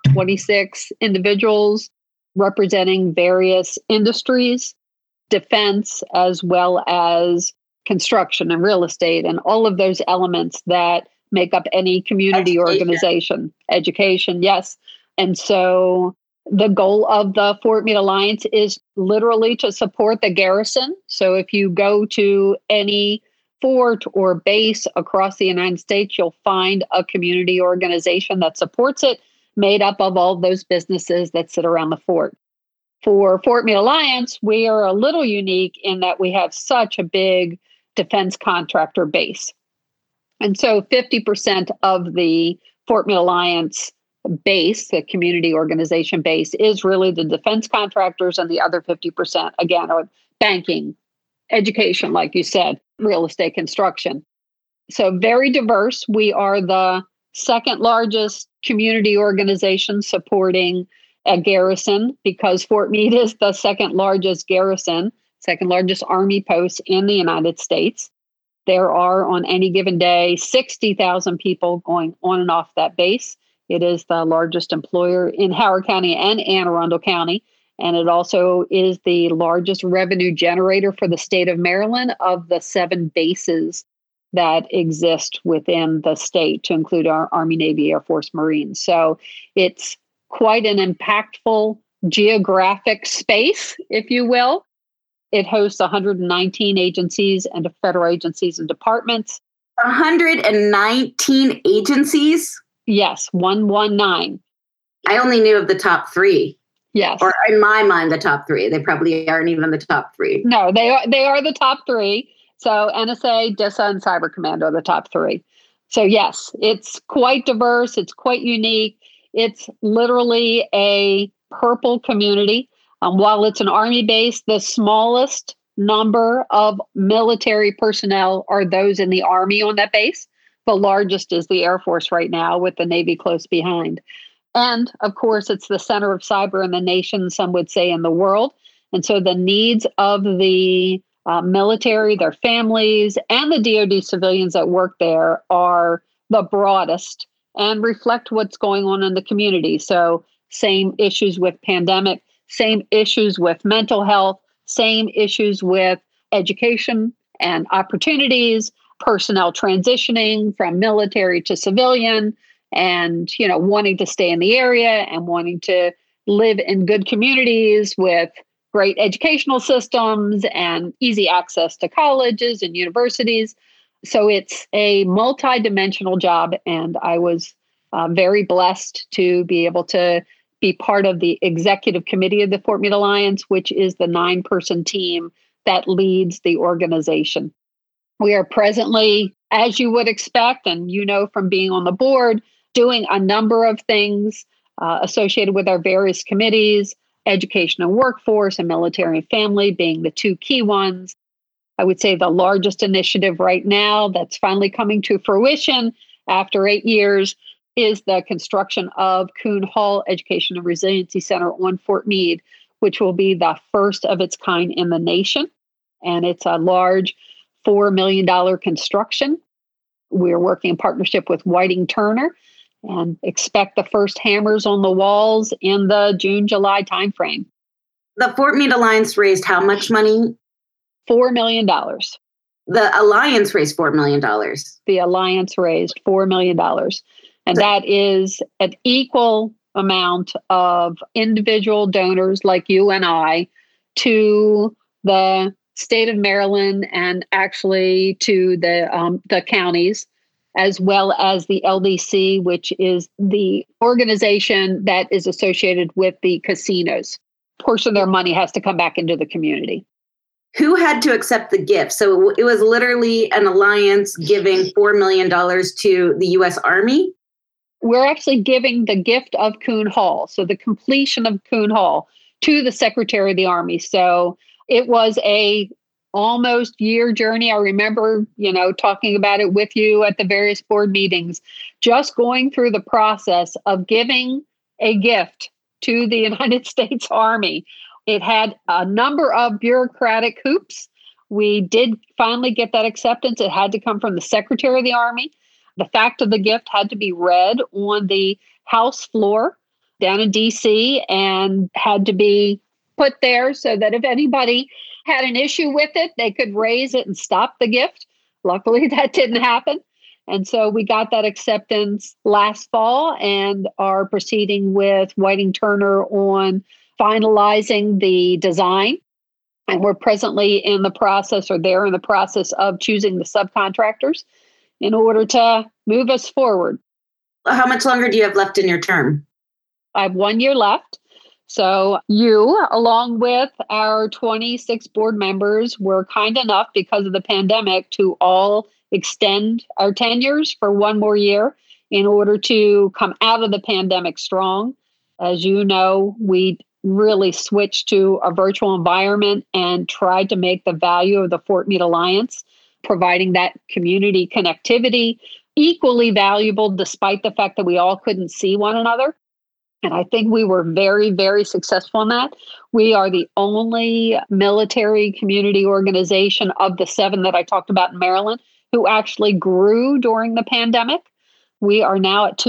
26 individuals representing various industries, defense, as well as construction and real estate, and all of those elements that make up any community organization. Education, yes. And so the goal of the Fort Meade Alliance is literally to support the garrison. So if you go to any fort or base across the United States, you'll find a community organization that supports it, made up of all those businesses that sit around the fort. For Fort Meade Alliance, we are a little unique in that we have such a big defense contractor base. And so 50% of the Fort Meade Alliance base, the community organization base, is really the defense contractors, and the other 50%, again, are banking, education, like you said, real estate, construction. So very diverse. We are the second largest community organization supporting a garrison, because Fort Meade is the second largest garrison, second largest Army post in the United States. There are, on any given day, 60,000 people going on and off that base. It is the largest employer in Howard County and Anne Arundel County. And it also is the largest revenue generator for the state of Maryland of the 7 bases that exist within the state, to include our Army, Navy, Air Force, Marines. So it's quite an impactful geographic space, if you will. It hosts 119 agencies and federal agencies and departments. 119 agencies? Yes, 119. I only knew of the top 3. Yes. Or in my mind, the top 3. They probably aren't even the top 3. No, they are the top 3. So NSA, DISA, and Cyber Command are the top 3. So yes, it's quite diverse. It's quite unique. It's literally a purple community. While it's an Army base, the smallest number of military personnel are those in the Army on that base. The largest is the Air Force right now, with the Navy close behind. And of course, it's the center of cyber in the nation, some would say in the world. And so the needs of the military, their families, and the DoD civilians that work there are the broadest and reflect what's going on in the community. So same issues with pandemic, same issues with mental health, same issues with education and opportunities, personnel transitioning from military to civilian, and wanting to stay in the area and wanting to live in good communities with great educational systems and easy access to colleges and universities. So it's a multidimensional job, and I was very blessed to be able to be part of the executive committee of the Fort Meade Alliance, which is the 9-person team that leads the organization. We are presently, as you would expect, and from being on the board, doing a number of things associated with our various committees, education and workforce and military and family being the two key ones. I would say the largest initiative right now that's finally coming to fruition after 8 years is the construction of Coon Hall Education and Resiliency Center on Fort Meade, which will be the first of its kind in the nation. And it's a large $4 million construction. We're working in partnership with Whiting Turner and expect the first hammers on the walls in the June, July timeframe. The Fort Meade Alliance raised how much money? $4 million. The Alliance raised $4 million. The Alliance raised $4 million. And that is an equal amount of individual donors like you and I to the state of Maryland and actually to the counties, as well as the LDC, which is the organization that is associated with the casinos. A portion of their money has to come back into the community. Who had to accept the gift? So it was literally an alliance giving $4 million to the U.S. Army? We're actually giving the gift of Coon Hall, so the completion of Coon Hall, to the Secretary of the Army. So it was a almost year journey. I remember, talking about it with you at the various board meetings, just going through the process of giving a gift to the United States Army. It had a number of bureaucratic hoops. We did finally get that acceptance. It had to come from the Secretary of the Army. The fact of the gift had to be read on the House floor down in D.C. and had to be put there so that if anybody had an issue with it, they could raise it and stop the gift. Luckily, that didn't happen. And so we got that acceptance last fall and are proceeding with Whiting Turner on finalizing the design. And we're presently in the process, or they're in the process of choosing the subcontractors in order to move us forward. How much longer do you have left in your term? I have 1 year left. So you, along with our 26 board members, were kind enough because of the pandemic to all extend our tenures for 1 more year in order to come out of the pandemic strong. As you know, we really switched to a virtual environment and tried to make the value of the Fort Meade Alliance, providing that community connectivity, equally valuable despite the fact that we all couldn't see one another. And I think we were very, very successful in that. We are the only military community organization of the 7 that I talked about in Maryland who actually grew during the pandemic. We are now at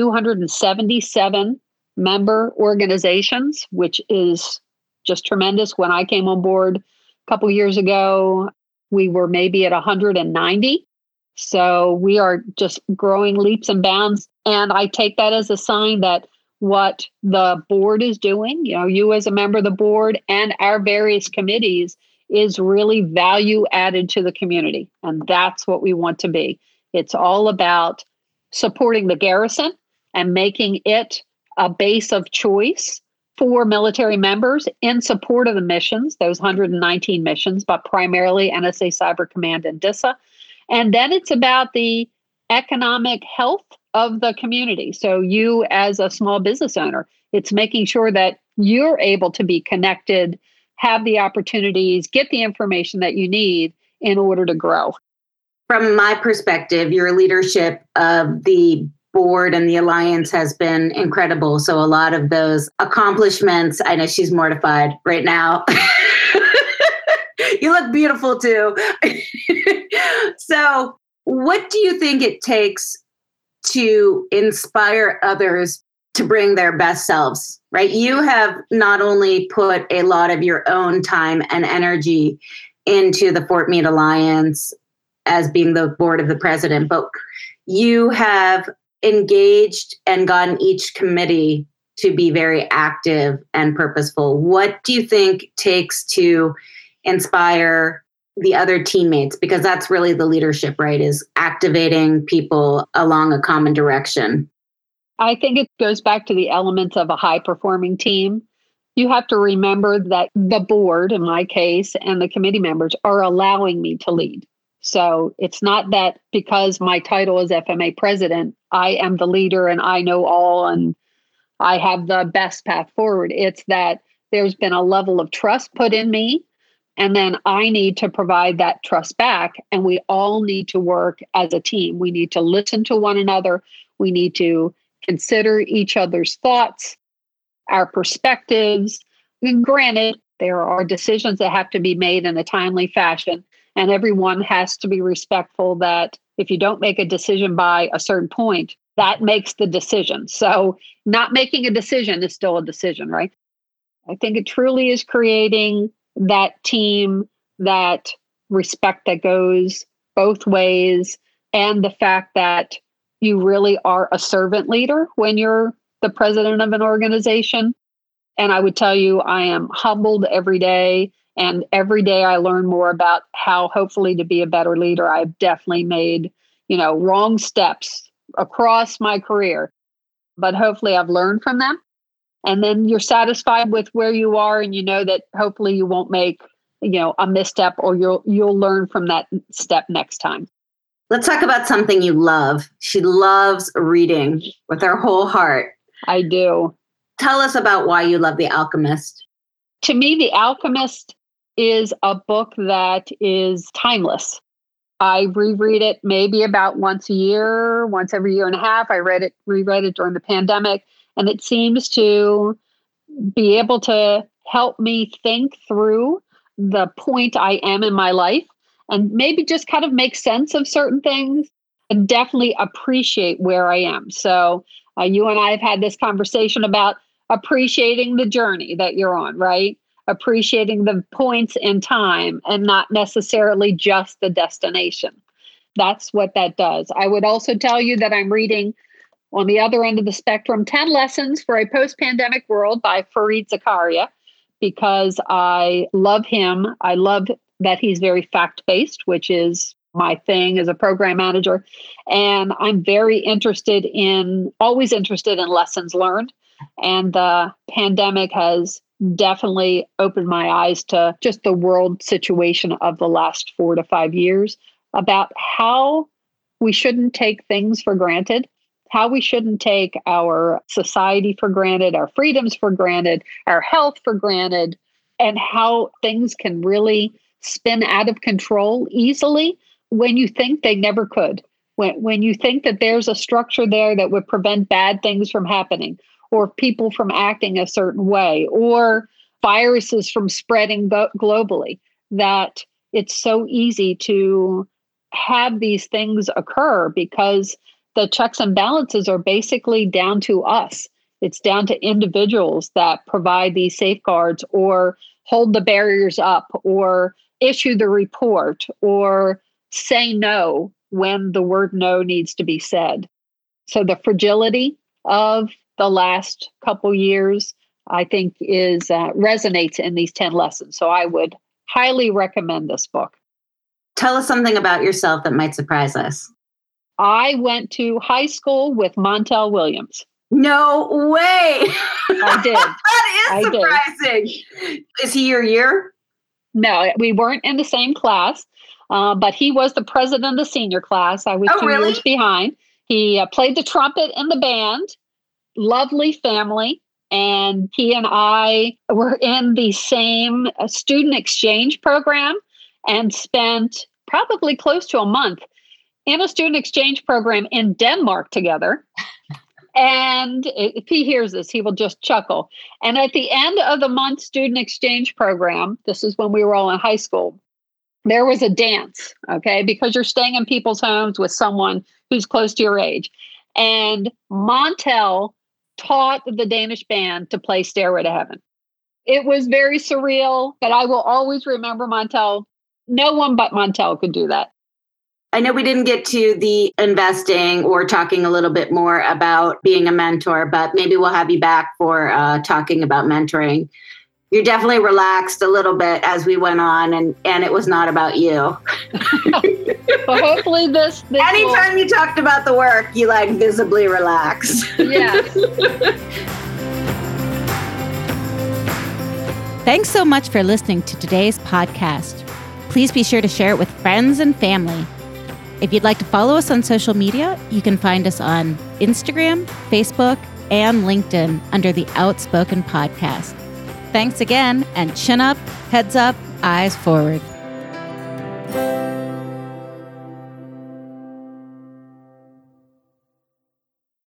277 member organizations, which is just tremendous. When I came on board a couple of years ago, we were maybe at 190. So we are just growing leaps and bounds. And I take that as a sign that what the board is doing, you as a member of the board and our various committees, is really value added to the community. And that's what we want to be. It's all about supporting the garrison and making it a base of choice for military members in support of the missions, those 119 missions, but primarily NSA Cyber Command and DISA. And then it's about the economic health of the community. So you as a small business owner, it's making sure that you're able to be connected, have the opportunities, get the information that you need in order to grow. From my perspective, your leadership of the board and the alliance has been incredible. So a lot of those accomplishments, I know she's mortified right now. You look beautiful too. So what do you think it takes to inspire others to bring their best selves, right? You have not only put a lot of your own time and energy into the Fort Meade Alliance as being the board of the president, but you have engaged and gotten each committee to be very active and purposeful. What do you think takes to inspire the other teammates? Because that's really the leadership, right? Is activating people along a common direction. I think it goes back to the elements of a high performing team. You have to remember that the board, in my case, and the committee members are allowing me to lead. So it's not that because my title is FMA president, I am the leader and I know all and I have the best path forward. It's that there's been a level of trust put in me, and then I need to provide that trust back. And we all need to work as a team. We need to listen to one another. We need to consider each other's thoughts, our perspectives. And granted, there are decisions that have to be made in a timely fashion, and everyone has to be respectful that if you don't make a decision by a certain point, that makes the decision. So not making a decision is still a decision, right? I think it truly is creating that team, that respect that goes both ways, and the fact that you really are a servant leader when you're the president of an organization. And I would tell you, I am humbled every day. And every day I learn more about how hopefully to be a better leader. I've definitely made, wrong steps across my career, but hopefully I've learned from them. And then you're satisfied with where you are, and you know that hopefully you won't make, a misstep, or you'll learn from that step next time. Let's talk about something you love. She loves reading with her whole heart. I do. Tell us about why you love The Alchemist. To me, The Alchemist is a book that is timeless. I reread it maybe about once a year, once every year and a half. I reread it during the pandemic, and it seems to be able to help me think through the point I am in my life and maybe just kind of make sense of certain things and definitely appreciate where I am. So you and I have had this conversation about appreciating the journey that you're on, right? Appreciating the points in time and not necessarily just the destination. That's what that does. I would also tell you that I'm reading, on the other end of the spectrum, 10 Lessons for a Post-Pandemic World by Fareed Zakaria, because I love him. I love that he's very fact-based, which is my thing as a program manager. And I'm very always interested in lessons learned. And the pandemic has definitely opened my eyes to just the world situation of the last 4 to 5 years, about how we shouldn't take things for granted, how we shouldn't take our society for granted, our freedoms for granted, our health for granted, and how things can really spin out of control easily when you think they never could. When you think that there's a structure there that would prevent bad things from happening, or people from acting a certain way, or viruses from spreading globally, that it's so easy to have these things occur because the checks and balances are basically down to us. It's down to individuals that provide these safeguards or hold the barriers up or issue the report or say no when the word no needs to be said. So the fragility of the last couple years, I think, resonates in these 10 lessons. So I would highly recommend this book. Tell us something about yourself that might surprise us. I went to high school with Montel Williams. No way. I did. That is surprising. Is he your year? No, we weren't in the same class, but he was the president of the senior class. I was 2 years behind. He played the trumpet in the band. Lovely family. And he and I were in the same student exchange program and spent probably close to a month in a student exchange program in Denmark together. And if he hears this, he will just chuckle. And at the end of the month student exchange program, this is when we were all in high school, there was a dance, okay, because you're staying in people's homes with someone who's close to your age. And Montel taught the Danish band to play Stairway to Heaven. It was very surreal, but I will always remember Montel. No one but Montel could do that. I know we didn't get to the investing or talking a little bit more about being a mentor, but maybe we'll have you back for talking about mentoring. You definitely relaxed a little bit as we went on, and it was not about you. Well, hopefully this anytime you talked about the work, you like visibly relaxed. Yes. Thanks so much for listening to today's podcast. Please be sure to share it with friends and family. If you'd like to follow us on social media, you can find us on Instagram, Facebook, and LinkedIn under the Outspoken Podcast. Thanks again, and chin up, heads up, eyes forward.